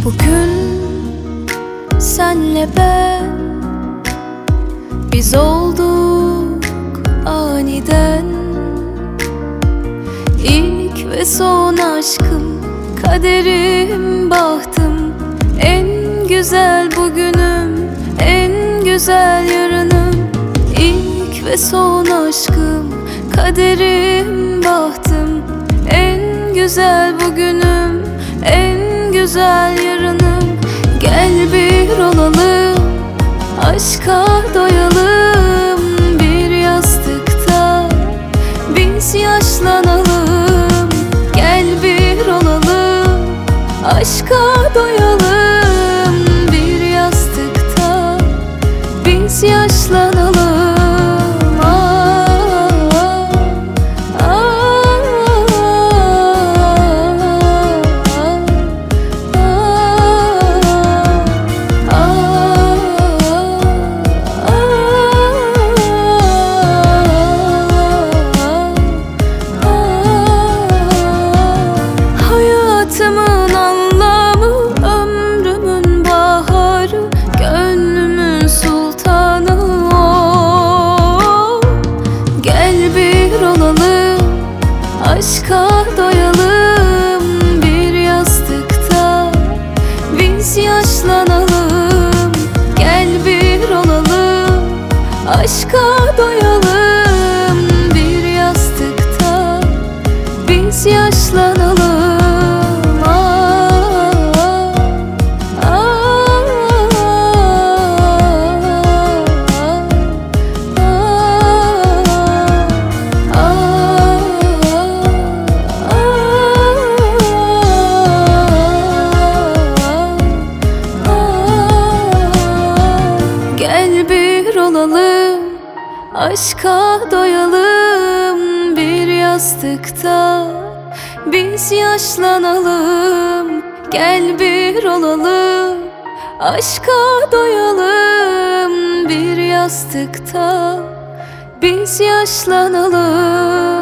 Bugün senle ben, biz olduk aniden. İlk ve son aşkım, kaderim, bahtım. En güzel bugünüm, en güzel yarınım. İlk ve son aşkım, kaderim, bahtım. En güzel bugünüm, en güzel yarınım. Gel bir olalım, aşka doyalım. Bir yastıkta biz yaşlanalım. Gel bir olalım, aşka doyalım. Bir yastıkta biz yaşlanalım. Hayatımın anlamı, ömrümün baharı, gönlümün sultanı o. Gel bir olalım, aşka doyalım. Bir yastıkta biz yaşlanalım. Gel bir olalım, aşka doyalım. Bir yastıkta biz yaşlanalım. Gel bir olalım, aşka doyalım. Bir yastıkta biz yaşlanalım. Gel bir olalım, aşka doyalım. Bir yastıkta biz yaşlanalım.